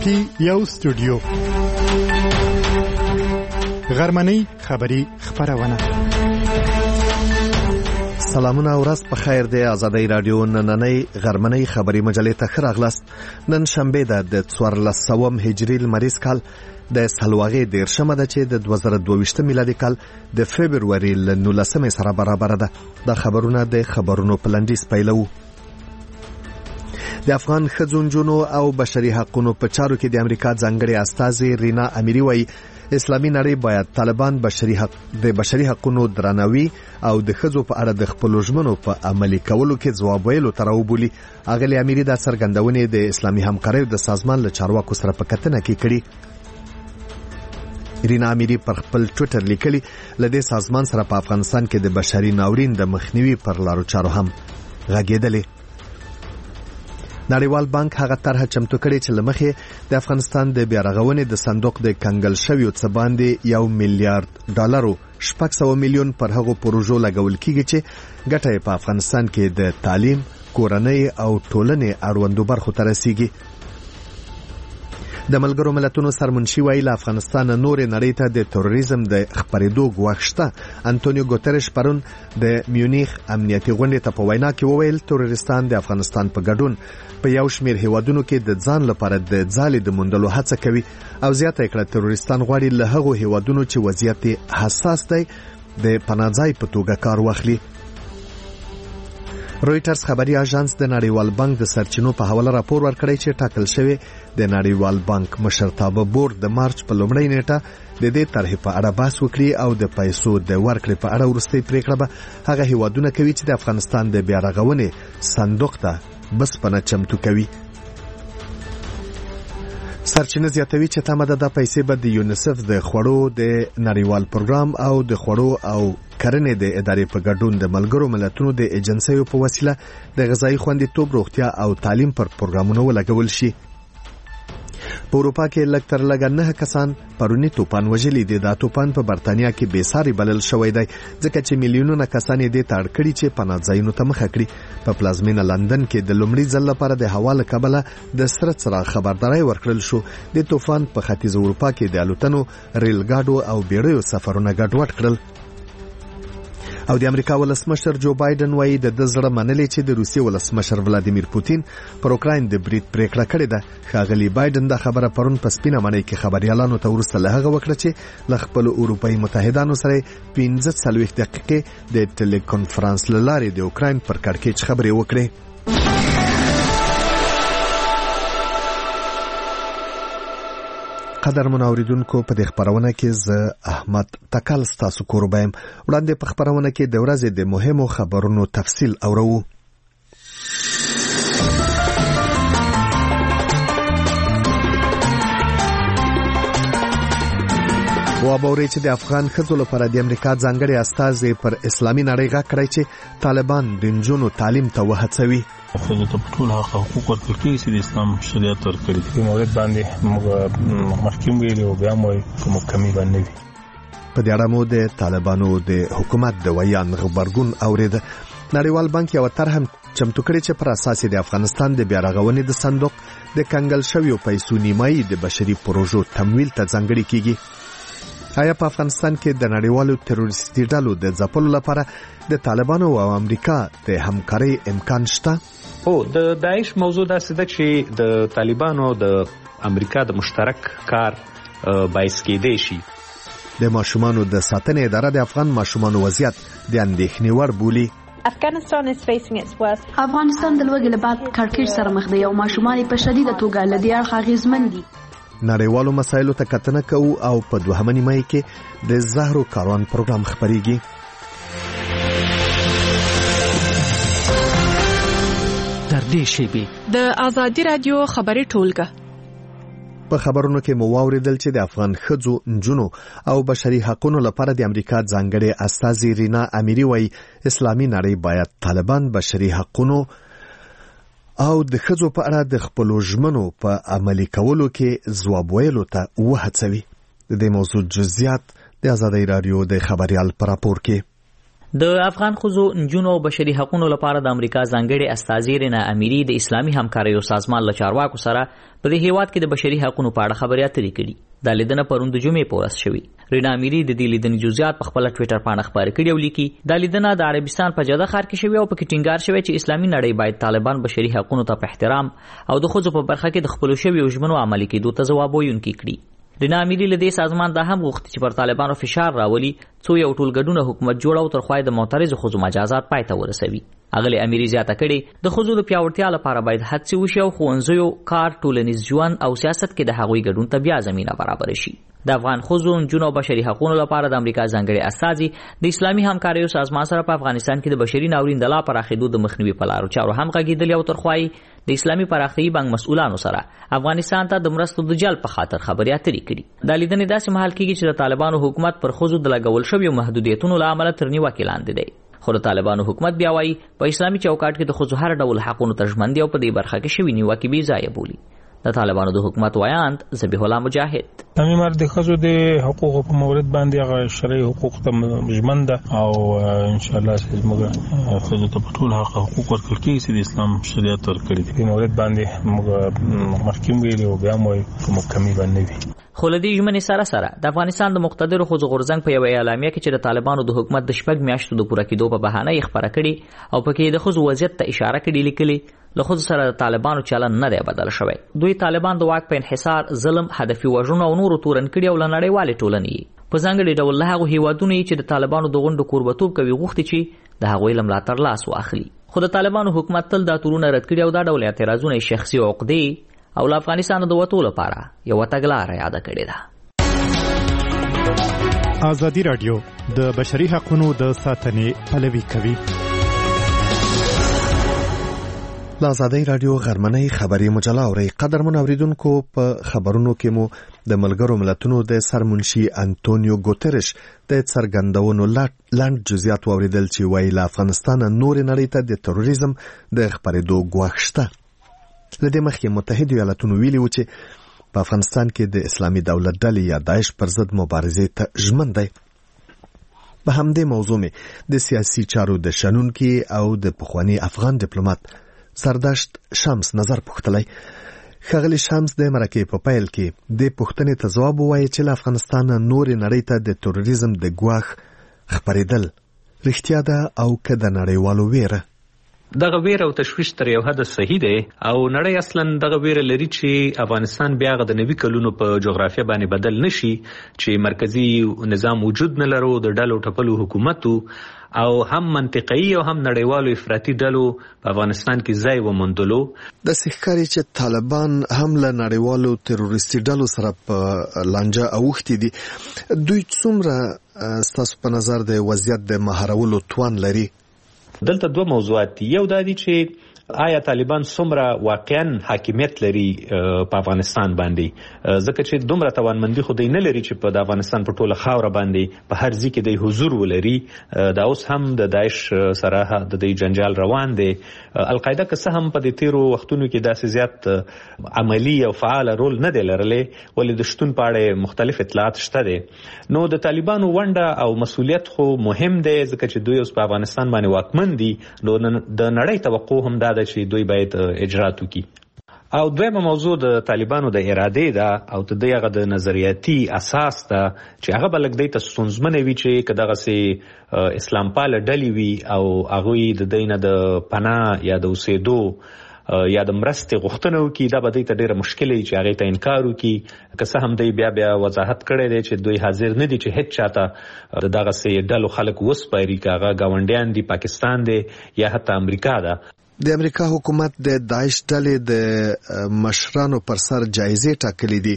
کې یو استودیو غرمنۍ خبری خبرونه. سلامونه او ورځ په خیر دی. آزادۍ رادیو نننۍ غرمنۍ خبری مجلې ته ښه راغلاست. نن شنبه ده د 1400 هجري لمریز کال د سلواغې 13مه ده چې د 2022 میلادي کال د فبروري 19 سره برابر ده. دا خبرونه د خبرونو په لنډیز پیلو. د افغان ښځو نجونو او بشري حقوقو په چارو کې د امریکا ځانګړي استازي رینا امیری وایي اسلامي نړۍ باید طالبان د بشري حقوقو درناوي او د ښځو په اړه د خپل ژمنو په عملي کولو کې ځواب ویلو تر وبولي. اغلی امیری د څرګندونې د اسلامي همکارۍ د سازمان له چارواکو سره په کتنه کې کړي. رینا امیری پر خپل ټویټر لیکلي لدې سازمان سره په افغانستان کې د بشري ناورین د مخنیوي پر لارو چارو هم غږیدلې. نړیوال بانک هغه طرحه چمتو کړې چې لمخې د افغانستان د بیارغونې د صندوق د کنګل شویو څه باندې $1 میلیارډ 600 میلیون پر هغو پروژو لګول کیږي چې ګټه په افغانستان کې د تعلیم، کورنۍ او ټولنې اړوندو برخو ته رسیږي. د ملګرو ملتونو سرمنشي وایي له افغانستان نورې نړۍ ته د تروریزم د خپرېدو ګواښ شته. انټونیو ګوتریش پرون د میونیخ امنیتي غونډې ته په وینا کې وویل تروریستان د افغانستان په ګډون په یو شمېر هیوادونو کې د ځان لپاره د ځالې د موندلو هڅه کوي او زیاته کړه تروریستان غواړي له هغو هیوادونو چې وضعیت حساس دی د پناهځای په توګه کار واخلي. رويټرز خبري اژانس د نړیوال بانک د سرچینو په حواله راپور ورکړی چې ټاکل شوی د نړیوال بانک مشرتابه بورډ د مارچ په لومړۍ نیټه د دې طرحې په اړه بحث وکړي او د پیسو د ورکړې په اړه وروستۍ پریکړه به هغه هیوادونه کوي چې د افغانستان د بیارغونې صندوق ته بسپنه چمتو کوي. سرچینه زیاتوي چې تمه ده د پیسې به د یونیسف د خوړو د نړیوال پروګرام او د خوړو او کرنې د ادارې په ګډون د ملګرو ملتونو د ایجنسیو په وسیله د غذایی خوندیتوب، روغتیا او تعلیم پر پروګرامونو ولګول شي. په اروپا کې لږ تر لږه 9 کسان پرونی توپان وژلي دي. دا توپان په برتانیا کې بېساري بلل شوی دی ځکه چې میلیونونه کسان یې دې ته اړ کړي چې پناهځایونو ته مخه کړي. په پلازمینه لندن کې د لومړي ځل لپاره د هوا له کبله د سره څراغ خبرداری ورکړل شو. د طوفان په ختیځ اروپا کې د الوتنو، ریل ګاډو او بیړیو سفرونه ګډوډ کړل. او د امریکا ولسمشر جو بایدن وایي د زړه منلې چې د روسیې ولسمشر ولادیمیر پوتین پر اوکراین د برید پریکړه کړې ده. ښاغلي بایدن دا خبره پرون په سپینه ماڼۍ کې خبريالانو ته وروسته له هغه وکړه چې له خپل اروپایي متحدانو سره 45 دقیقې د ټلیکانفرنس له لارې د اوکراین پر کړکېچ خبرې وکړې. قدر منوریدونکو په دې خبرونه کې زه احمد تکل ستاسو کوربایم. وړاندې په خبرونه کې د ورځې د مهمو خبرونو تفصیل اورو. وابوري چې د افغان ښځو لپاره د امریکا ځانګړي استازي پر اسلامي نړۍ غږ کړی چې طالبان د نجونو تعلیم ته وهڅوي. ښځو ته ټول حقوق ورکړل کېږي چې د اسلام شریعت ورکړي. په مورد باندې موږ محکم ویلي او بیا مو کوم کمی باندې وي. په دې اړه مو د طالبانو د حکومت د ویان خبرګون اورید. نړیوال بانک یو طرح چمتو کړی چې پر اساس د افغانستان د بیارغونې د صندوق د کنګل شویو پیسو نیمایي د بشري پروژو تمویل ته ځانګړي کیږي. آیا په افغانستان کې د نړیوالو تروریستي ډلو د ځپلو لپاره د طالبانو او امریکا د همکارۍ امکان شته؟ د داعش موضوع داسې ده چې د طالبانو د امریکا د مشترک کار باعث کېدای شي. د ماشومانو د ساتنې اداره د افغان ماشومانو وضعیت د اندېښنې وړ بولي. افغانستان د لوږې له بعد کړکېچ سره مخ دی او ماشومان په شدیده توګه له دې اړخه اغېزمن دي. نړیوالو مسایلو ته کتنه کوو او په 2 مې کې د زهرو کاروان پروګرام خبريږي. تر دې شیبې د آزادۍ رادیو خبري ټولګه په خبرونو کې مو واوریدل چې د افغان ښځو، نجونو او بشري حقوقو لپاره د امریکا ځانګړي استازي رینا امیری وایي اسلامي نړۍ باید طالبان بشري حقوقو او د ښځو په اړه د خپل ژمنو په عملي کولو کې ځواب ویلو ته وهڅوي. د دې موضوع جزئیات د آزادۍ رادیو د خبريال پر راپور کې. د افغان ښځو نجونو او بشري حقوقو لپاره د امریکا ځانګړي استازي رینا اميري د اسلامي همکاریو سازمان له چارواکو سره په دې هیواد کې د بشري حقوقو په اړه خبرې اترې کړي. دا لیدنه پرون د جمعې په ورځ شوې. رینا اميري د دې لیدنې جزئیات په خپل ټوئیټر باندې خبرې کړې او لیکي دا لیدنه د عربستان په جده ښار کې شوې او په کې ټینګار شوی چې اسلامي نړۍ باید طالبان بشري حقوقو ته په احترام او د ښځو په برخه کې د خپل شویو ژمنو عملي کېدو ته ځواب ویونکي کړي. رینا اميري له دې سازمان دا هم غوښتي چې پر طالبانو فشار راولي څو یو ټولګډونه حکومت جوړ او تر خوای د معترضو ښځو مجازات پای ته ورسوي. اغلی اميري زیاته کړي د ښځو د پیاوړتیا لپاره باید هڅې وشي او ښوونځیو کار ټولنیز ژوند او سیاست کې د هغوی ګډون ته بیا زمينه برابر شي. د افغان ښځو نجونو او بشري حقوقو لپاره د امریکا ځانګړي استازي د اسلامي همکاریو سازمان سره په افغانستان کې د بشري ناورین د لا پراخېدو د مخنیوي په لارو چارو هم غږېدلي او تر خوای د اسلامي پراختیايي بانک مسؤلانو سره افغانستان ته د مرستو د جلب په خاطر خبرې اترې کړي. دا لیدنې داسې مهال کېږي چې د طالبانو حکومت پر ښځو د لګول شویو محدودیتونو له امله تر نیوکې لاندې دی. خو د طالبانو حکومت بیا وایي په اسلامي چوکاټ کې د ښځو هر ډول حقونو ته ژمن دي او په دې برخه کې شوي نیوکې بې ځایه بولي. د طالبانو د حکومت وایاند ذبیح الله مجاهد امي مرد ښځو د حقوقو په مورد باندې هغه شرعي حقوق ته ژمن ده او ان شاء الله موږ ښځو ته ټول حقوق ورکړل کېږي چې د اسلام شریعت ورکړي دي. په مورد باندې موږ مخکې ویلي او بیا موږ کوم کمی باندې وي. خو له دې ژمنې سره سره د افغانستان د مقتدرو ښځو غورځنګ په یوه اعلامیه کې چې د طالبانو د حکومت د 6 میاشتو د پوره کېدو په بهانه یې خبره کړې او پکې د ښځو وضعیت ته اشاره کړې لیکلي له ښځو سره د طالبانو چلن نه دی بدل شوی. دوی طالبان د واک په انحصار، ظلم، هدفي وژنو او نورو تورن کړي او له نړیوالې ټولنې په ځانګړي ډول له هغو هیوادونو چې د طالبانو د غونډو کوربتوب کوي غوښتي چې د هغوی له ملاتړ لاس واخلي. خو د طالبانو حکومت تل دا تورونه رد کړي او دا ډول اعتراضونه شخصي عقدې او له افغانستان د وتو لپاره یوه تګلاره یاده کړې ده. ازادي راډیو د بشري حقوقو د ساتنې پلوي کوي. د ازادي راډیو غرمنۍ خبري مجله اوري. قدرمن اوریدونکو په خبرونو کې مو د ملګرو ملتونو د سرمنشي انټونیو ګوتریش د څرګندونو لاند جزئیات اوریدل چې وایي له افغانستان نور نړۍ ته د تروریزم د خبرېدو ګواښ شته. لدې مخکې متحده ایالاتونو ویلي و چې په افغانستان کې د اسلامي دولت ډلې یا داعش پر ضد مبارزې ته ژمن دی. په همدې موضوع مې د سیاسي چارو د شنونکي او د پخوانی افغان ډیپلوماټ سرداشت شمس نظر پوښتلی. ښاغلی شمس د مرکې په پیل کې د پوښتنې ته ځواب ووایي چې له افغانستان نور نړۍ ته د تروریزم د ګواښ خبرېدل رښتیا ده او که د نړیوالو ویره. دغه ویره او تشویش تر یو حد صحیح دی او نړۍ اصلا دغه ویره لري چې افغانستان بیا د 90 کلونو په جغرافیه باندې بدل نشي، چې مرکزی نظام وجود نه لرو، د ډلو ټپلو حکومتو او هم منطقي او هم نړیوالو افراطي ډلو په افغانستان کې ځای وموندلو. د ښکاري چې طالبان هم له نړیوالو تروریستي ډلو سره په لانجه اوښتي دي. دوی څومره ستاسو په نظر د وضعیت د مهارولو توان لري؟ دلته دوه موضوعات دي. یو دا دي چې آیا طالبان څومره واقعا حاکمیت لري په افغانستان باندې، ځکه چې دومره توانمندي خو دی نه لري چې په د افغانستان په ټوله خاوره باندې په هر ځای کې د حضور ولري. دا اوس هم د داعش سره د دې جنجال روان دی. القاعده که څه هم په دې تیرو وختونو کې داسې زیات عملی او فعال رول نه دی لرلی، ولې د شتون په اړه مختلف اطلاعات شته دي. نو د طالبانو ونډه او مسؤلیت خو مهم دی، ځکه چې دوی اوس په افغانستان باندې واکمن دي. نو د نړۍ توقع هم دا ده چې دوی باید اجرات وکړي. او دویمه موضوع د طالبانو د ارادې ده او د دغه د نظریاتي اساس ده چې هغه بلګ دی ته ستونزمنه وي چې کداغه سي اسلام پاله ډلې وي او هغه د دینه د پناه یا د اوسېدو یا د مرستې غوښتنه وکړي. دا به دی ته ډیره مشکل وي چې هغه ته انکار وکړي. که څه هم دی بیا وضاحت کړی دی چې دوی حاضر نه دي چې هیڅ چاته دغه سي ډلو خلک وسپاري، که هغه گاونډیان دي، پاکستان دی یا حتی امریکا ده. د امریکا حکومت د داعش ډلې د مشرانو پر سر جایزې ټاکلې دي.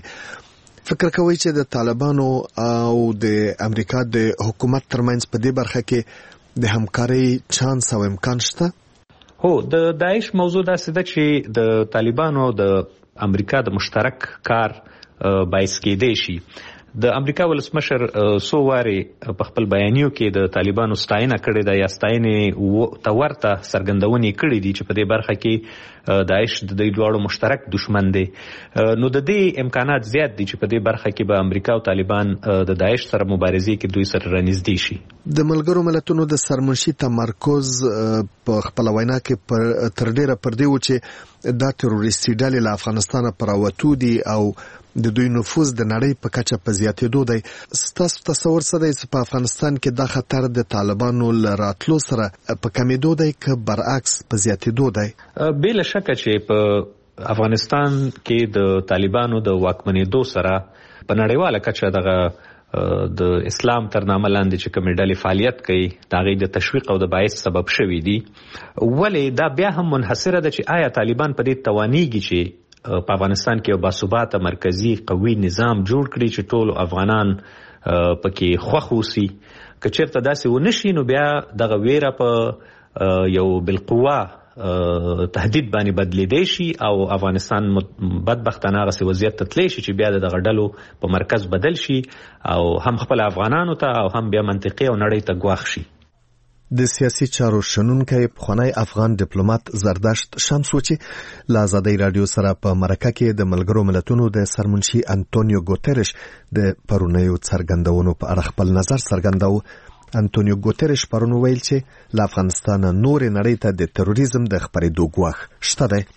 فکر کوي چې د طالبانو او د امریکا د حکومت ترمنځ په دې برخه کې د همکارۍ چانس او امکان شته؟ هو، د داعش موضوع داسې ده چې د طالبانو د امریکا د مشترک کار باعث کېدی شي. د امریکا ولسمشر سو واري په خپل بیانیو کې د طالبانو ستاینه کړې ده یا ستاینې تورته سرګندونې کړې دي چې په دې برخه کې داعش د دوی دواړو مشترک دشمن دی. نو د دې امکانات زیات دي چې په دې برخه کې به امریکا او طالبان د داعش سره مبارزې کې دوی سره رانږدې شي. د ملګرو ملتونو د سرمنشي تمرکز په خپل وینا کې تر ډیره پر دی و چې دا تروریستي ډلې له افغانستان پراوتو دي او د دوی نفوذ د نړۍ په کچه په زیاتېدو دی. ستاسو تصور څه دی چې په افغانستان کې دا خطر د طالبانو له راتلو سره په کمیدو دی که برعکس په زیاتېدو دی؟ بلا شکه چې په افغانستان کې د طالبانو د واکمنېدو سره په نړیواله کچه دغه د اسلام تر نامه لاندې چې کومې ډلې فعالیت کوي د هغې د تشویق او د باعث سبب شوي دي. ولې دا بیا هم منحصره ده چې آیا طالبان په دې توانیږي چې په افغانستان کې یو باثباته مرکزی قوي نظام جوړ کړي چې ټول افغانان پکې خوښ اوسي؟ که چېرته داسې ونه شي نو بیا دغه ویره په یو بالقوه تهدید باندې بدلیدی شي او افغانستان بدبختانه هغسې وضعیت ته تللی شي چې بیا دغه ډلو په مرکز بدل شي او هم خپل افغانانو ته او هم بیا منطقي او نړۍ ته ګواښ شي. د سیاسي چارو شنونکی پخوانی افغان ډیپلوماټ زردشت شمس و چې له ازادۍ راډیو سره په مرکه کې د ملګرو ملتونو د سرمنشي انټونیو ګوتریش د پرونیو څرګندونو په اړه خپل نظر څرګنداوه. انټونیو ګوتریش پرون ویل چې له افغانستان نورې نړۍ ته د تروریزم د خپرېدو ګواښ شته دی.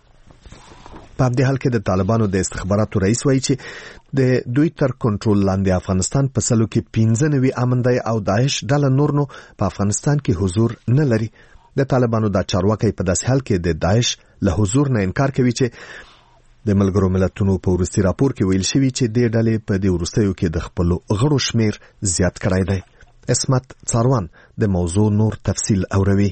په همدې حال کې د طالبانو د استخباراتو رئیس وایي چې د دوی تر کنټرول لاندې افغانستان په سلو کې 15 امن دی او داعش ډله نور نو په افغانستان کې حضور نه لري. د طالبانو دا چارواکي په داسې حال کې د داعش له حضور نه انکار کوي چې د ملګرو ملتونو په وروستي راپور کې ویل شوي چې د ډلې په دې وروستیو کې د خپلو غړو شمیر زیات کړی دی. اسمت څاروان د موضوع نور تفصیل اوروي.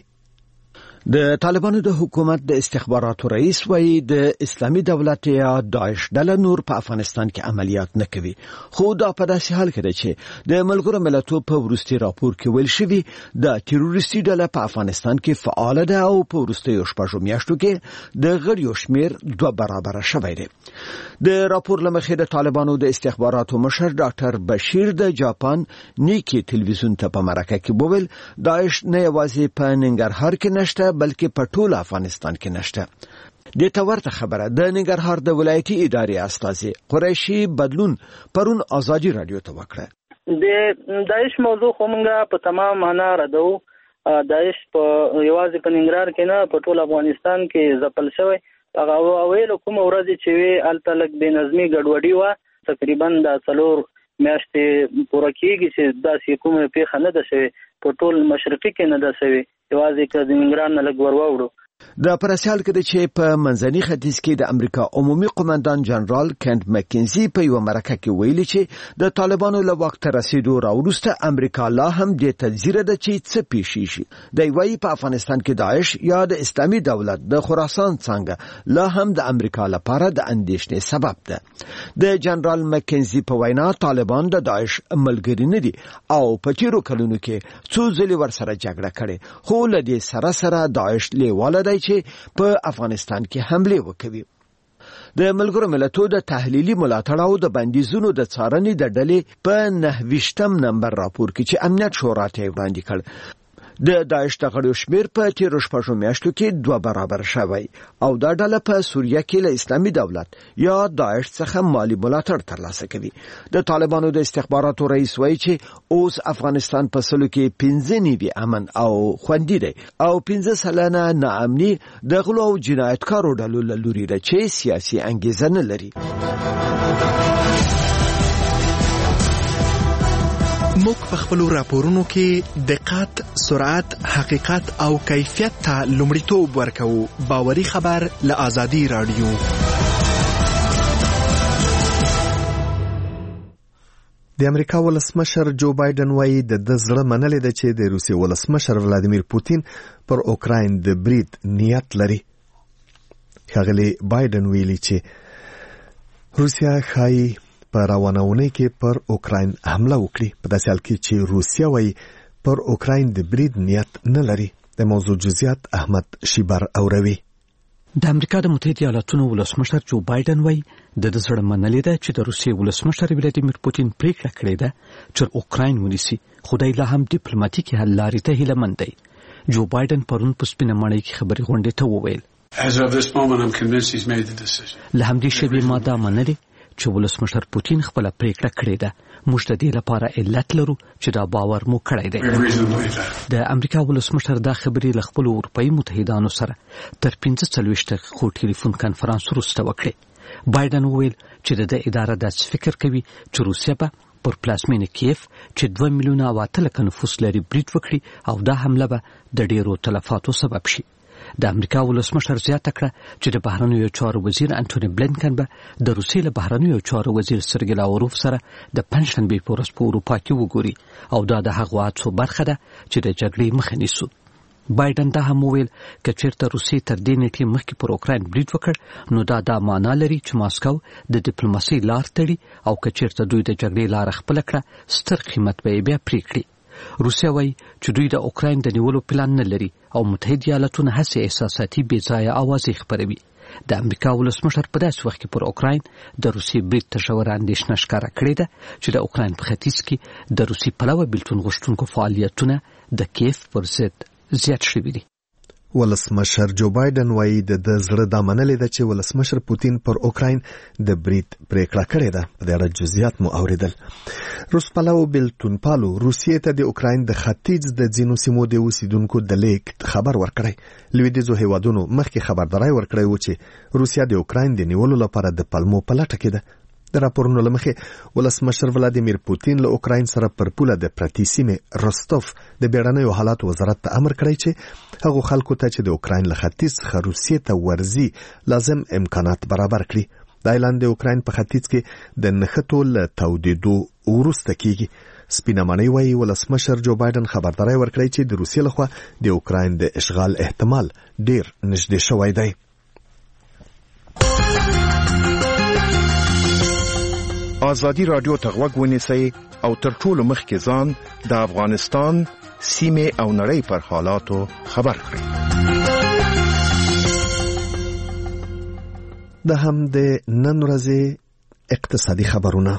د طالبانو د حکومت د استخباراتو رئیس وایي د اسلامي دولت یا داعش ډله نور په افغانستان کې عملیات نه کوي، خو دا په داسې حال کې ده چې د ملګرو ملتونو په وروستي راپور کې ویل شوي د تروریستي ډله په افغانستان کې فعال ده او په وروستیو شپږو میاشتو کې د غړیو شمیر 2 برابره شوی دی. د راپور له مخې د طالبانو د استخباراتو مشر ډاکټر بشیر د جاپان نیکی تلویزیون ته په مرکه کې وویل داعش نه یوازې په ننګرهار کې نشته بلکې په ټول افغانستان کې نشته. د تورته خبره د ننګرهار د ولایتي ادارې استاذ قریشي بدلون پرون ازادي رادیو ته وکړه. د داعش موضوع کومه په تمام معنا ردو. داعش په یوازې په ننګرهار کې نه په ټول افغانستان کې ځپل شوی. هغه اویل کوم ورځ چې وی التلک بنظمی ګډوډي و تقریبا د 4 میاشتې پوره کېږي چې داسې کومه پیښه نه ده شوې په ټول مشرقي کې نه ده شوې، یوازې که د ننګرهار نه لږ ور واوړو. د پرسیال کې چې په منځني ختیځ کې د امریکا عمومي قومندان جنرال کینت مکینزي په یو مرکه کې ویلي چې د طالبانو له وخت رسیدو راوروسته امریکا لا هم د تذیره ده چې څه پیښ شي. د وایي په افغانستان کې داعش یا د اسلامي دولت د خراسان څنګه لا هم د امریکا لپاره د اندېښنې سبب ده. د جنرال مکینزي په وینا طالبان د داعش ملګری نه دي او په تیرو کلونو کې څو ځلې ورسره جګړه کړې، خو له دې سره سره داعش لیواله چې په افغانستان کې حمله وکړي. د ملګرو ملتونو د تحلیلي ملاتړ او د بندیزونو د څارنې د ډلې په 29 نمبر راپور کې چې امنیت شورا ته وړاندې کړ د داعش د غړو شمیر په تیرو شپږو میاشتو کې 2 برابر شوی او دا ډله په سوریه کې له اسلامي دولت یا داعش څخه مالی ملاتړ ترلاسه کوي. د طالبانو د استخباراتو رئیس وایي چې اوس افغانستان په سلو کې 15 نیوي امن او خوندي دی او 15 ناامني د غلو او جنایتکارو ډلو له لوري ده چې سیاسي انګیزه نه لري. موږ په خپل راپورونو کې دقت، سرعت، حقیقت او کیفیت ته لومړیتوب ورکوو. باوري خبر له ازادي راډیو. د امریکا ولسمشر جو بایدن وایي د زړه منلې ده چې د روسیې ولسمشر ولادیمیر پوتین پر اوکراین د برید نیت لري. ښاغلی بایدن ویلي چې روسیا ښایي په روانونه کې پر اوکراین حمله وکړي، په داسې حال کې چې روسیا وایي پر اوکراین د برید نیت نه لري. د موضوع جزئیات احمد شیبر اوروي. د امریکا د متحده ایالاتونو ولسمشر جو بایدن وایي د زړه منلې ده چې د روسیې ولسمشر ولادیمیر پوتین پریکړه کړې ده چې اوکراین ونیسي، خو دی لا هم ډیپلوماټیکي حل لارې ته هیله مند دی. جو بایدن پرون په سپینه ماڼۍ کې خبري غونډې ته وویل له همدې شیبې ما دا منلې چې ولسمشر پوتین خپل پریکړه کړې ده. موږ د دې لپاره علت لرو چې دا باور مو کړی دی. د امریکا ولسمشر دا خبرې له خپل اروپایي متحدانو سره تر 45 دقیقو ټلیفون کانفرانس وروسته وکړې. بایدن وویل چې د اداره داسې فکر کوي چې روسیه به پر پلازمینه کیف چې 2 میلیونه او 8 لک نفوس لري برید وکړي او دا حمله به د ډیرو تلفاتو سبب شي. د امریکا ولسمشر زیاته کړه چې د بهرنیو چارو وزیر انټونی بلینکن به د روسیې له بهرنیو چارو وزیر سرګی لاوروف سره د پنځشنبې په ورځ په اروپا کې وګوري او دا د هغو هڅو برخه ده چې د جګړې مخه نیسو. بایدن دا هم وویل که چیرته روسیې تر دې نیټې مخکې پر اوکراین برید وکړ نو دا معنا لري چې ماسکو د ډیپلوماسۍ لار تړي او که چیرته دوی د جګړې لار خپل کړه ستر قیمت به بیا پرې کړي. روسیه وایي چې دوی د اوکراین د نیولو پلان نه لري او متحده ایالاتونه هڅې احساساتي بې ځایه اوازې خپروي. د امریکا ولسمشر په داسې وخت کې پر اوکراین د روسیې برید ته ژوره اندېښنه ښکاره کړې ده چې د اوکراین په ختیځ کې د روسیې پلوه بېلتون غوښتونکو فعالیتونه د کیف پر ضد زیات شوي دي. ولسمشر جو بایدن وایي د زړه دا منلې ده چې ولسمشر پوتین پر اوکراین د برید پریکړه کړې ده. په دې اړه جزئیات مو اوریدل. روس پلو بېلتونپالو روسیې ته د اوکراین د ختیځ د ځینو سیمو د اوسیدونکو د لیک خبر ورکړی. لویدیځو هیوادونو مخکې خبرداری ورکړی و چې روسیا د اوکراین د نیولو لپاره د پلمو په لټه کې ده. د راپورونو له مخې ولسمشر ولادیمیر پوتین له اوکراین سره پر پوله د پرتی سیمې روستوف د بیړنیو حالاتو وزارت ته امر کړی چې هغو خلکو ته چې د اوکراین له ختیځ څخه روسیې ته ورځي لازم امکانات برابر کړي. دا اعلان د اوکراین په ختیځ کې د نښتو له تودېدو وروسته کیږي. سپینه ماڼۍ وایي ولسمشر جو بایدن خبرداری ورکړی چې د روسیې لخوا د اوکراین د اشغال احتمال ډیر نږدې شوی دی. آزادی رادیو ته غوږ ونیسئ او تر ټولو مخکې ځان د افغانستان سیمې او نړۍ پر حالاتو خبر کړئ. د هم د نن ورځې اقتصادي خبرونه.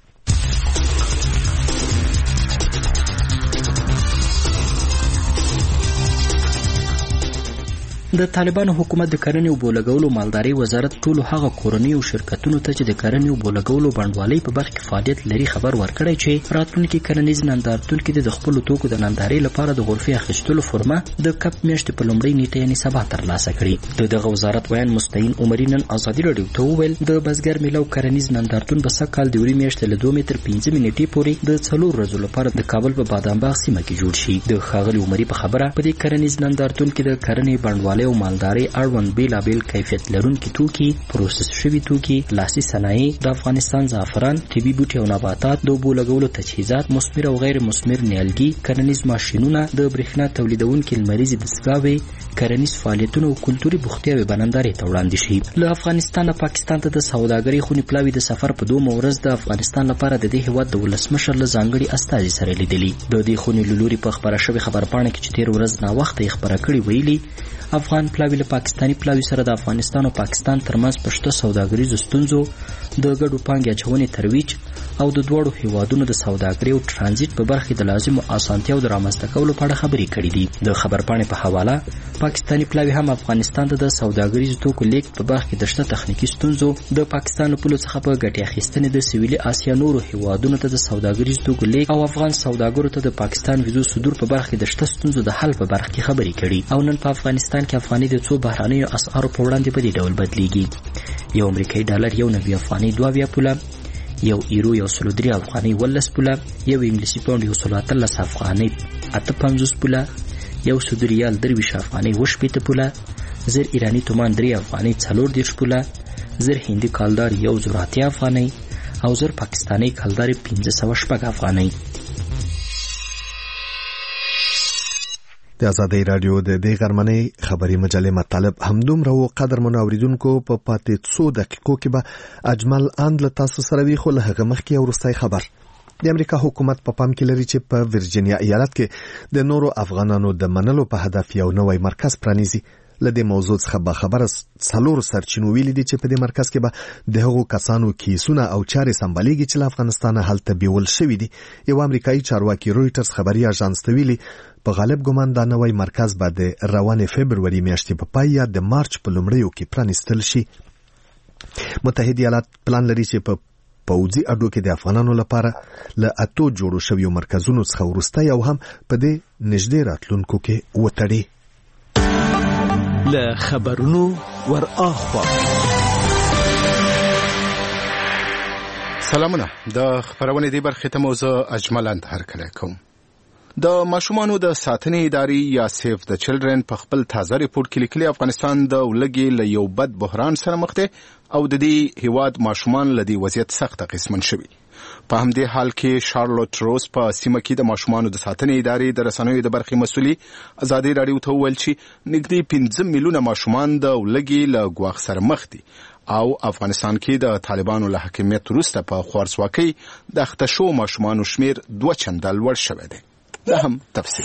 د طالبانو حکومت د کرنې او بولګولو مالداري وزارت ټولو هغه کورنۍ او شرکتونو ته چې د کرنې او بولګولو بڼوالۍ په برخه کې فعالیت لري خبر ورکړی چې راتلونکي کرنیز نندارتون کې د خپل توکو د نندارۍ لپاره د غرفې اخیستلو فرمه د کپ میاشتې په لومړۍ نیټه یعنې سبا ترلاسه کړي. دغه وزارت ویان مستعین عمري نن آزادي راډیو ته وویل د بزګر میله او کرنیز نندارتون به سږ کال د یوري میاشتې له 2 متر 15 نیټې پورې د 4 ورځو لپاره د کابل په بادامباغ سیمه کې جوړ شي. د ښاغلي عمري په خبره په دې کرنیز نندارتون کې د کرنې بڼوالۍ او مالدارۍ اړوند بیلابیل کیفیت لرونکي توکي، پروسس شوي توکي، لاسي صنایع، د افغانستان زعفران، طبي بوټي او نباتات، د اوبو لګولو تجهیزات، مثمر او غیر مثمر نیالګي، کرنیز ماشینونه، د برېښنا تولیدونکي لمریزې دستګاوې، کرنیز فعالیتونه او کلتوري بوختیاوې به نندارې ته وړاندې شي. له افغانستانه پاکستان ته د سوداګرۍ خونې پلاوي د سفر په 2 ورځ د افغانستان لپاره د دې هیواد د ولسمشر له ځانګړي استازي سره لیدلي. د دې خونې له لوري په خبره شوې خبرپاڼه کې چې 13 ورځ ناوخته یې خبره کړې ویلي افغان پلاوي له پاکستاني پلاوي سره د افغانستان او پاکستان ترمنځ په شته سوداګریزو ستونزو، د ګډو پانګې اچونې ترویج او د دواړو هیوادونو د سوداګرۍ او ترانزیت په برخه د لازمو اسانتیاو د رامنځته کولو په اړه خبرې کړې دي. د خبرپاڼې په حواله پاکستاني پلاوي هم افغانستان ته د سوداګریزو توکو لیږد په برخه کې د شته تخنیکي ستونزو، د پاکستان له پولو څخه په ګټې اخیستنې د سویلي اسیا نورو هیوادونو ته د سوداګریزو توکو لیږد او افغان سوداګرو ته د پاکستان ویزو صدور په برخه کې د شته ستونزو د حل په برخه کې خبرې کړي. او نن په افغانستان کې افغاني د څو بهرانیو اسعارو په وړاندې په دې ډول بدلیږي. یو امریکایي ډالر 1 افغاني 2 پوله، یو ایرو 103 افغاني 13 پوله، یو انګلیسي پاوند 113 افغاني 58 پوله، یو سعودي ریال 23 افغاني 8 پوله، زر ایرانی تومان 3 افغاني 14 پوله، زر هندي کالدار 1 افغاني او زر پاکستاني کالدار 15 افغاني. د آزادۍ رادیو د دې غرمنۍ خبري مجلې مطالب همدومره وو. قدرمنو اوریدونکو په پاتې 2 دقیقو کې به اجمل اند له تاسو سره وي، خو له هغه مخکې وروستی خبر. د امریکا حکومت په پام کې لري چې په ورجینیا ایالت کې د نورو افغانانو د منلو په هدف یو نوی مرکز پرانیزي. لدې موضوع څخه باخبره څلور سرچینو ویلي دي چې په دې مرکز کې به د هغو کسانو کیسونه او چارې سمبالېږي چې له افغانستان هلته بیول شوي دي. یو امریکایي چارواکي رویټرز خبري اژانس ته ویلي په غالب ګمان دا نوی مرکز به د روانې فبروري میاشتې په پای یا د مارچ په لومړیو کې پرانیستل شي. متحده ایالات پلان لري چې په پوځي اډو کې د افغانانو لپاره له 8 جوړو شویو مرکزونو څخه وروسته یو هم په دې نږدې راتلونکو کې وتړي. له خبرونو ور اخوا سلامونه. د خبرونې دی برخه ته موضوع اجملند هرکلی کوم. د ماشومانو د ساتنې ادارې یا سیف د چلډرن په خپل تازه ریپورت کې لیکلي افغانستان د ولګي له یو بد بحران سره مخ دی او د دې هیواد ماشومان له دې وضعیت سخت قسمن شوي. په همدې حال کې شارلوټ روز په سیمه کې د ماشومانو د ساتنې ادارې د رسنیو د برخې مسؤلي ازادي راډیو ته وویل چې نږدې 15 میلیونه ماشومان د ولګي له ګواښ سره مخ دي او افغانستان کې د طالبانو له حاکمیت وروسته په خوارځواکۍ د اخته شوو ماشومانو شمیر 2 چنده لوړ شوی دی. دا هم تفصیل.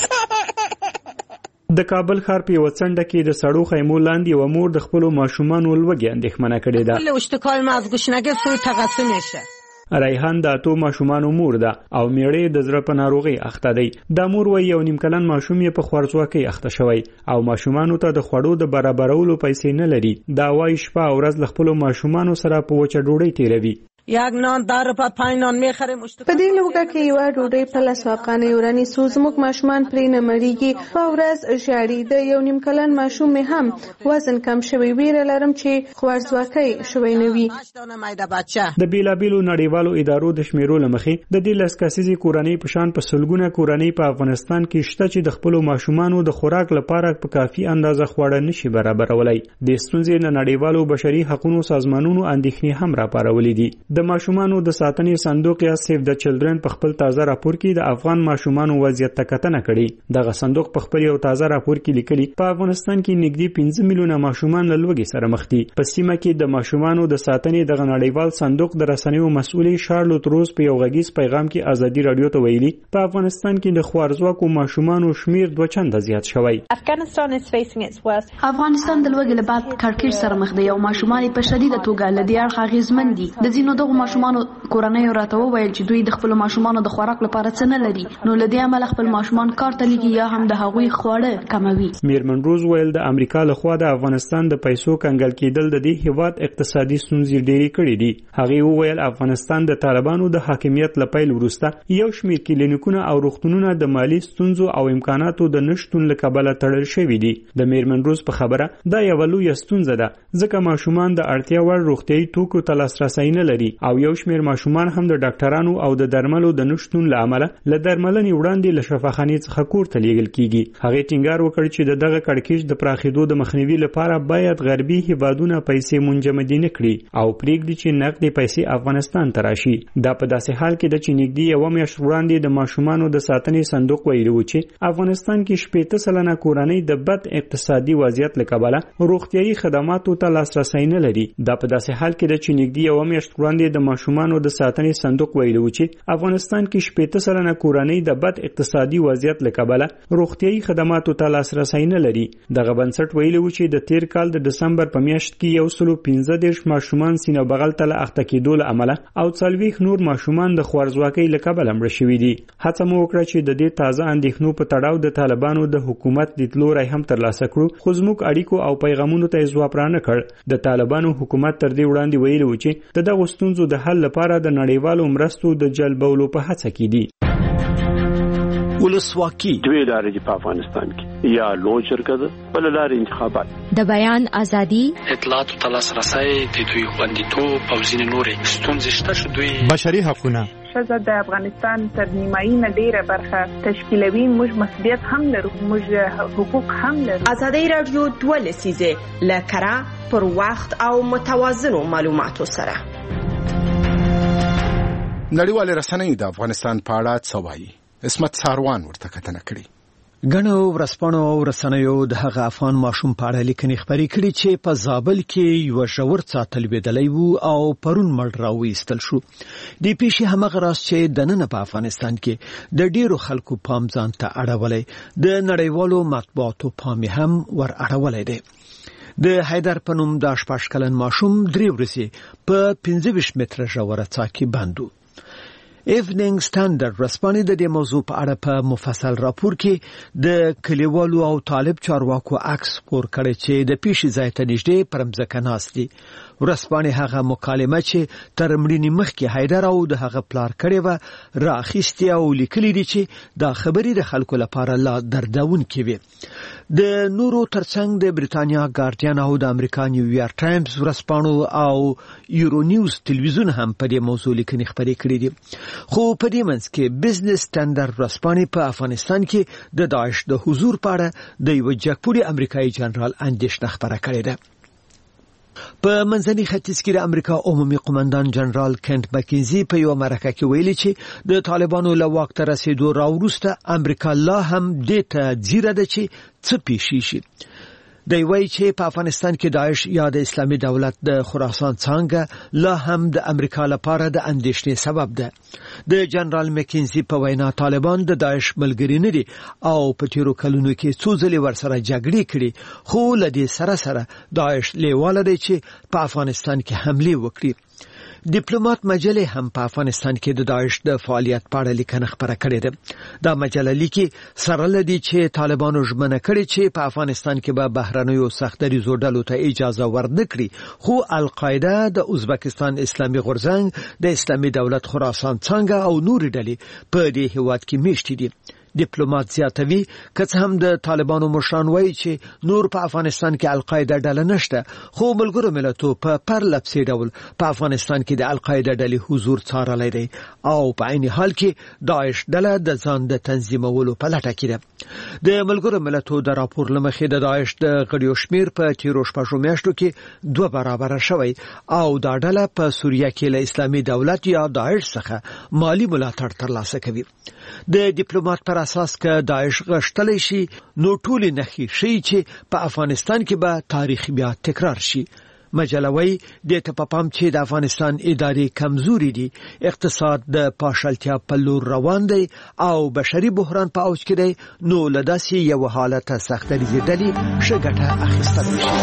د کابل ښار په یو څنډه کې د سړو خیمو لاندې یو مور د خپل ماشومان ولوګي اندېښمنه کړې ده. له اشتکال مغزگوشنگی سوی تقسیم میشه. ریحان د 2 ماشومانو مور ده او میړې د زړه په ناروغي اخته دی. د مور وی یو نیم کلن ماشوم یې په خوارځواکۍ اخته شوی او ماشومانو ته د خوړو د برابرولو پیسې نه لري. دا وای شپه او ورځ له خپل ماشومانو سره په وچه ډوډۍ تیروي. یک نان در په 5 نان میخریم. په دې لوګه کې یو ډوډۍ په لاس واقانه یورانی سوزموک ماشومان پرې نه مړیږي. په ورځ ژاړي. د یو نیم کلن ماشوم مې هم وزن کم شوی. ویره لرم چې خوارځواکۍ شوی نه وي. د بیلابیلو نړیوالو ادارو د شمیرو لمخې د دې لسکاسيزي کورنۍ په شان په سلګونه کورنۍ په افغانستان کې شته چې د خپل ماشومانو د خوراک لپاره په کافي اندازه خواړه نشي برابرولای. د ستونزې نه نړیوالو بشري حقوقو سازمانونو اندېښنې هم راپارولې دي. د ماشومانو د ساتنې صندوق یا سیف د چلډرن په خپل تازه راپور کې د افغان ماشومانو وضعیت ته کتنه کړې. دغه صندوق په خپل یو تازه راپور کې لیکلي په افغانستان کې نږدې 15 میلیونه ماشومان له لوږې سره مخ دي. په سیمه کې د ماشومانو د ساتنې دغه نړیوال صندوق د رسنیو مسؤل شارلوټ روز په یو غږیز پیغام کې ازادي رادیو ته ویلي په افغانستان کې د خوارځواکو ماشومانو شمیر 2 چنده زیات شوی. افغانستان د لوږې له بعد کړکېچ سره مخ دی او ماشومان په شدیده توګه له دې اړخه اغېزمن دي. د ځینو دغو ماشومانو کورنۍ راته وویل چې دوی د خپل ماشومانو د خوراک لپاره څه نه لري نو له دې امله خپل ماشومان کار ته لګي یا هم د هغوی خواړه کموي. میرمن روز ویل د امریکا لخوا د افغانستان د پیسو کنګل کېدل د دې هیواد اقتصادي ستونزې ډېرې کړې دي. هغه وویل افغانستان د طالبانو د حاکمیت له پیل وروسته یو شمېر کلینیکونه او روغتونونه د مالی ستونزو او امکاناتو د نشټون له کبله تړل شوي دي. د میرمن روز په خبره دا یو لویه ستونزه ده ځکه ماشومان د اړتیا وړ روغتیايي توکو ته لاسرسی نه لري او یو شمېر ماشومان هم د ډاکټرانو او د درملو د نشټون له امله له درملنې وړاندې له شفاخانې څخه کور ته لیږل کیږي. هغه ټینګار وکړ چې دغه کړکېچ د پراخېدو د مخنیوي لپاره باید غربي هیوادونه پیسې منجمدي نه کړي او پرېږدي چې نقدي پیسې افغانستان ته راشي. دا په داسې حال کې ده چې نږدې یوه میاشت وړاندې د ماشومانو د ساتنې صندوق ویلي و چې افغانستان کې 80% کورنۍ د بد اقتصادي وضعیت له کبله روغتیايي خدماتو ته لاسرسی نه لري. دا په داسې حال کې ده چې نږدې یوه میاشت وړاندې د ماشومانو د ساتنې صندوق ویلي و چې افغانستان کې 80% کورنۍ د بد اقتصادي وضعیت له کبله روغتیايي خدماتو ته لاسرسی نه لري. دغه بنسټ ویلي و چې د تیر کال د دسمبر په میاشت کې 115 ماشومان سینه بغل ته له اخته کېدو له امله او 40 نور ماشومان د خوارځواکۍ له کبله مړه شوي دي. هڅه مو وکړه چې د دې تازه اندېښنو په تړاو د طالبانو د حکومت لیدلوری هم ترلاسه کړو خو زموږ اړیکو او پیغامونو ته ځواب رانه کړ. د طالبانو حکومت تر دې وړاندې ویلي و چې د دغو ستونزو د حل لپاره د نړیوالو مرستو د جلبولو په هڅه کې دي. ولسواکي دوی لارې دي په افغانستان کې یا لوی جرګه ده بل لارې انتخابات د بیان ازادي اطلاعات او تلاسرسي د دوی خوندیتوب او ځینې نورې ستونزې شته چې دوی بشري حقوقونه ښځه د افغانستان تر نیمایي نه ډیره برخه تشکیلوي. موږ مسؤلیت هم لرو، موږ حقوق هم لرو. ازادي رادیو 2 لسیزه لکره پر وخت او متوازنو معلوماتو سره نړیوال رسنۍ د افغانستان په اړه څه وایي. اسمت ساروان ورته کتنه کړې. ګڼو ورځپاڼو او رسنیو د هغه افغان ماشوم په اړه لیکنې خپرې کړي چې په زابل کې یو ژور څاه لوېدلی وو او پرون مړ راوایستل شو. د پیښې همغه راز چې دننه په افغانستان کې د ډیرو خلکو پام ځان ته اړولی، د نړیوالو مطبوعاتو پام هم ور اړولی دی. د حیدر په نوم د 18 کلن ماشوم 3 ورځې په 25 متره ژوره څاه کې بند و. ایوننګ سټانډرډ ورځپاڼې د دې موضوع په اړه په مفصل راپور کې د کلیوالو او طالب چارواکو عکس خپور کړی چې د پیښې ځای ته نږدې پر مځکه ناست دي. ورځپاڼې هغه مکالمه چې تر مړینې مخکې حیدر او د هغه پلار کړې وه رااخیستې او لیکلي دي چې دا خبرې د خلکو لپاره لا دردونکې وي. د نورو ترڅنګ د بریتانیا ګارډین او د امریکا نیویارک ټایمز ورځپاڼو او یورو نیوز تلویزیون هم په دې موضوع لیکنې خپرې کړې دي. خو په دې منځ کې بزنس سټانډرډ ورځپاڼې په افغانستان کې د داعش د حضور په اړه د یو جګپوړي امریکایي جنرال اندېښنه خپره کړې ده. په منځني ختیځ کې د امریکا عمومي قومندان جنرال کینټ مکینزي په یو مرکه کې ویلي چې د طالبانو له واک ته رسیدو راوروسته امریکا لا هم دې ته ځیره ده چې څه پیښ شي. دی وایي چې په افغانستان کې داعش یا د اسلامي دولت د خراسان څانګه لا هم د امریکا لپاره د اندېښنې سبب ده. د جنرال مکینزي په وینا طالبان د داعش ملګري نه دي او په تیرو کلونو کې څو ځلې ورسره جګړې کړي، خو له دې سره داعش لیواله دی چې په افغانستان کې حمله وکړي. ډیپلوماټ مجله هم په افغانستان کې د داعش د فعالیت په اړه لیکنه خپره کړې ده. دا مجله لیکي سره لدی چې طالبانو ژمنه کړې چې په افغانستان کې به بهرنیو سختدریزو ډلو ته اجازه ورنکړي، خو القاعده د ازبکستان اسلامي غورځنګ د اسلامي دولت خراسان څنګه او نور ډلې په دې هیواد کې میشتې دي. ډیپلوماټ زیاتوي که څه هم د طالبانو مشران وایي چې نور په افغانستان کې القاعده ډله نشته، خو ملګرو ملتونو په پرلپسې ډول په افغانستان کې د القاعده ډلې حضور څارلی دی او په عین حال کې داعش ډله د ځان د تنظیمولو په لټه کې ده. د ملګرو ملتونو د راپور له مخې د داعش د غړیو شمیر په تیرو شپږو میاشتو کې 2 برابره شوی او دا ډله په سوریه کې له اسلامي دولت یا داعش څخه مالی ملاتړ ترلاسه کوي. د ډیپلوماټ پر اساس که داعش غشتلی شي نو ټولې نښې ښیي چې په افغانستان کې به تاریخ بیا تکرار شي. مجله وایي دې ته په پام چې د افغانستان ادارې کمزوري دي، اقتصاد د پاشلتیا په لور روان دی او بشري بحران په اوج کې دی، نو له داسې یو حالته سختدریزې ډلې ښه ګټه اخیستلی شي.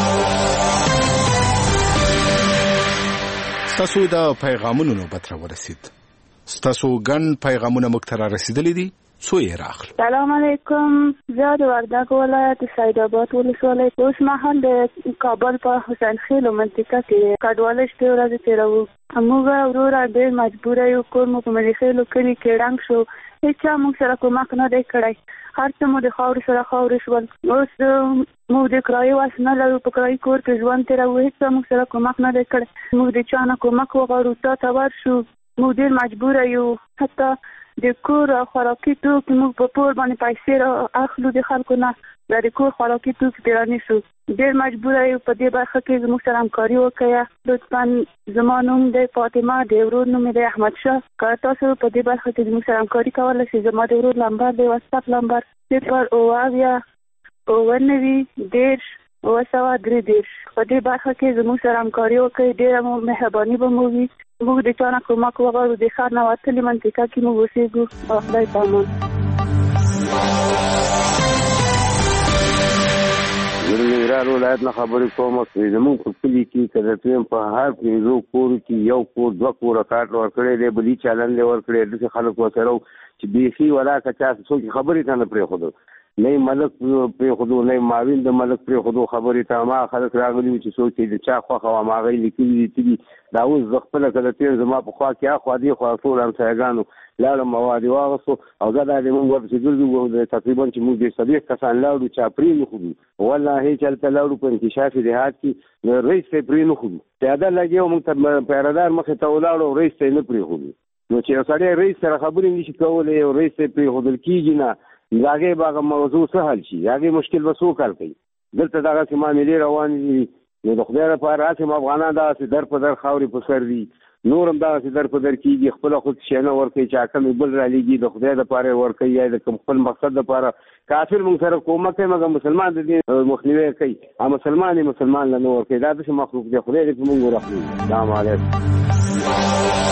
ستاسو د پیغامونو نوبت راورسید. ستاسو ګڼ پیغامونه موږ ته رسیدلي دي، څو یې راخلو. سلام علیکم. زه د وردګ ولایت سید آباد ولسوالۍ اوس مهال د کابل په حسین خیل منطقه کې کډوالۍ شپې ورځې تېروو. موږ وروره ډېر مجبوره یو، کور مو په ملیخیلو کلي کې ړنګ شو، هېچا موږ سره کومک نه دی کړی، هر څه مو د خاورې سره خاورې شول. اوس موږ د کرایې واس نه لرو، په کرایي کور کې ژوند تېروو، هېڅ موږ سره کومک نه دی کړی. موږ د چا نه کومک وغواړو، تا ته ورشو، موږ ډېر مجبوره یو. حتی د کور او خوراکي توکي موږ په پور باندې پیسې اخلو د خلکو نه، د کور خوراکي توکي پرې رانیسو. ډېر مجبوره یو. په دې برخه کې زموږ سره همکاري وکړئ. لطفا زما نوم دی فاطمه، د ورور نوم دی احمد شاه. که تاسو په دې برخه کې زموږ سره همکاري کولی شئ، زما د ورور نمبر دی واتساپ نمبر 0 90 10 933. په دې برخه کې زموږ سره همکاري وکړئ، ډېره مهرباني به مو وي. موږ د چا نه کومک وغواړو، د ښار نه وتلې منطقه کې موږ اوسېږو. او خدای په امان. زه د ننګرهار ولایت نه خبرې کوم. زموږ په کلي کې که د ټرین په هر 5 کورو کې 1 کور 2 کوره کارت ورکړی دی، بلي چالن دی ورکړی. داسې خلک ورسره چې بیخي ولا که چا څوک خبرې ته نه پرېښودو، نه ملک پرېښودو، نه معاون د ملک پرېښودو. خبرې ته هماغه خلک راغلي وو چې څوک چې د چا خوښه وه هماغه یې لیکلي دي. دا اوس زه خپله که د تېر زما په خوا کې اخوا دې خوا ټول همسایګانو لاړم مواد یې واغېستو او دا د مونږ ورپسې ګرځو. تقریبا چې مونږ د 40 کسان لاړو، چا پرې نه ښودو، والله چې هلته لاړو په انکشاف دهات کې رئیس ته پرې نه ښودو. پیاده لګیا مونږ ته پیردار مخې ته ولاړو، رئیس ته یې نه پرېښودو. نو چې یو سړی رئیس سره خبرې نشي کولی، یو رئیس ته پرېښودل کېږي نه، د هغې به هغه موضوع څه حل شي، هغې مشکل به څوک حل کوي. دلته دغسې معاملې روانې دي. نو د خدای لپاره هسې افغانان دغسې در په در خاورې په سر دي. نورم دا چې در په در کېږي خپل خود شینه ورکوي چې حکم بل را لېږي د خدای لپاره ورکوي یا د خپل مقصد لپاره کافر موږ سره کومک کوي مګر مسلمان د دې مخنیوي کوي او مسلمان له نور کوي دا د مخلوق دی خدای دې موږ ورحمي السلام علیکم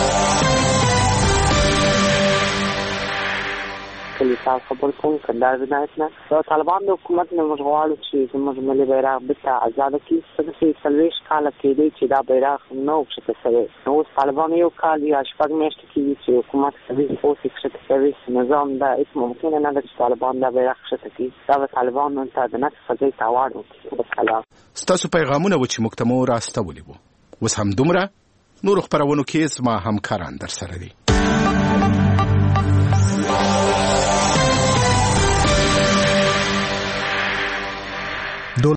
کلیسا خبر کوم کندهار ولایت نه د طالبان د حکومت نه موږ غواړو چې زموږ ملي بیرغ بیرته آزاد کړي څنګه 40 کال کېدی چې دا بیرغ نه وښته شوی نو طالبان یو کال یا شپږ میاشتې کېږي چې حکومت کوي اوس یې شته نظام دا هیڅ ممکن نه ده چې طالبان دا بیرغ شته کړي دا طالبان ته د نقص فضل تاوان وکړي ستاسو پیغامونه و چې مکتمو راستولي وو اوس هم دومره نور خبرونه کې زما همکاران در سره دي